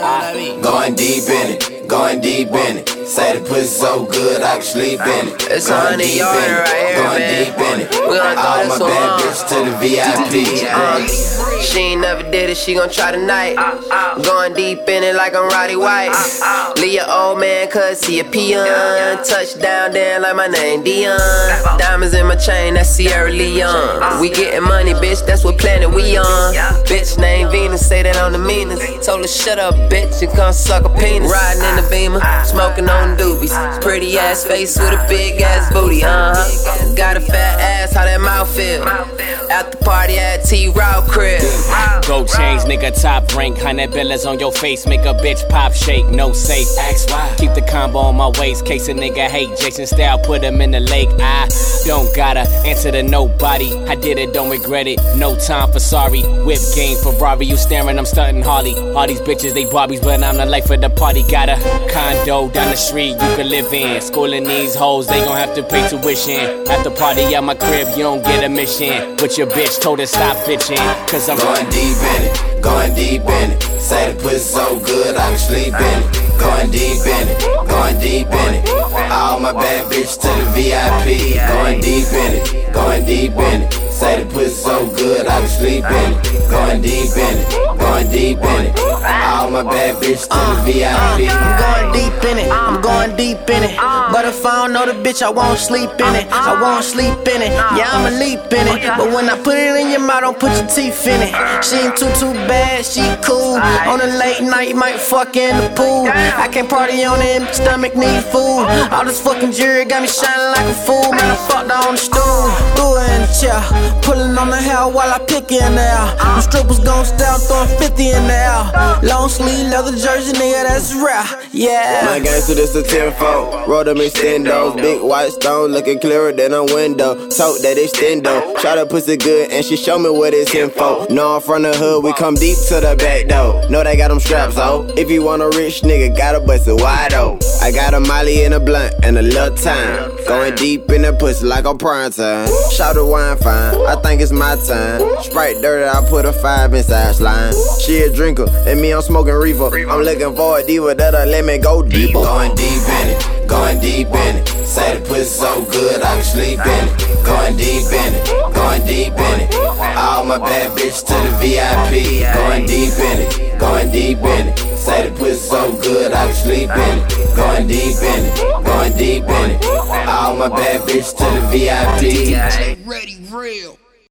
Going deep in it, going deep in it. Say the pussy so good I can sleep in it. It's 100 yard right here, going man. deep in it. We gonna All throw my this bad one bitches to the VIP. She ain't never did it, she gon' try tonight. Going deep in it like I'm Roddy White. Leave your old man cause he a peon. Touchdown down like my name Dion. Diamonds in my chain, that's Sierra Leone. We getting money, bitch, that's what planet we on. Bitch named Venus, say that on the meanest. Told her shut up, bitch, and come suck a penis. Riding in the Beamer, smoking on doobies. Pretty ass face with a big ass booty, Got a fat ass, how that mouth feel? At the party at T-Raw crib. Gold chains, nigga, top rank. 100 billas on your face, make a bitch pop shake. No safe, ask why. Keep the combo on my waist, case a nigga hate. Jason Style, put him in the lake. I don't gotta answer to nobody. I did it, don't regret it. No time for sorry. Whip game, Ferrari, you staring, I'm stunting Harley. All these bitches, they Barbies, but I'm the life of the party. Got a condo down the street you can live in. Schooling these hoes, they gon' have to pay tuition. At the party at my crib, you don't get a mission. With your bitch, told her stop bitching. Cause I'm going deep in it, going deep in it. Say the pussy so good I can sleep in it. Going deep in it, going deep in it. All my bad bitches to the VIP. Going deep in it, going deep in it. Say the pussy so good I can sleep in it. Going deep in it, going deep in it. All my bad bitches to the VIP. I'm going deep in it, I'm going deep in it. But if I don't know the bitch, I won't sleep in it. I won't sleep in it, yeah, I'ma leap in it. But when I put it in your mouth, don't put your teeth in it. She ain't too bad, she cool. On a late night, you might fuck in the pool. I can't party on it, my stomach need food. All this fucking jewelry got me shining like a fool. Man, I fucked on the stool, threw her in the chair. Pulling on the hair while I pick in the air. The strippers gon' style, throwing 50 in the air. Long sleeve leather jersey, nigga, that's rare, yeah. My gangster, this a tenfold. Roll them extendos. Big white stone looking clearer than a window. Tote that extendo. Shot her pussy good and she show me what it's info. Know I'm from the hood, we come deep to the back door. Know they got them straps, oh. If you want a rich nigga, gotta bust it wide, oh. I got a Molly in a blunt and a little time. Going deep in the pussy like on prime time. Shout the wine fine, I think it's my time. Sprite dirty, I put a 5 inside slime. She a drinker, and me I'm smoking reefer. I'm looking for a diva that'll let me go deeper. Going deep in it, going deep in it. Say the pussy so good I can sleep in it. Going deep in it, going deep in it. All my bad bitches to the VIP. Going deep in it, going deep in it. Say the pussy so good I can sleep in it. Going deep in it, going deep in it. All my bad bitches to the VIP. Ready, real.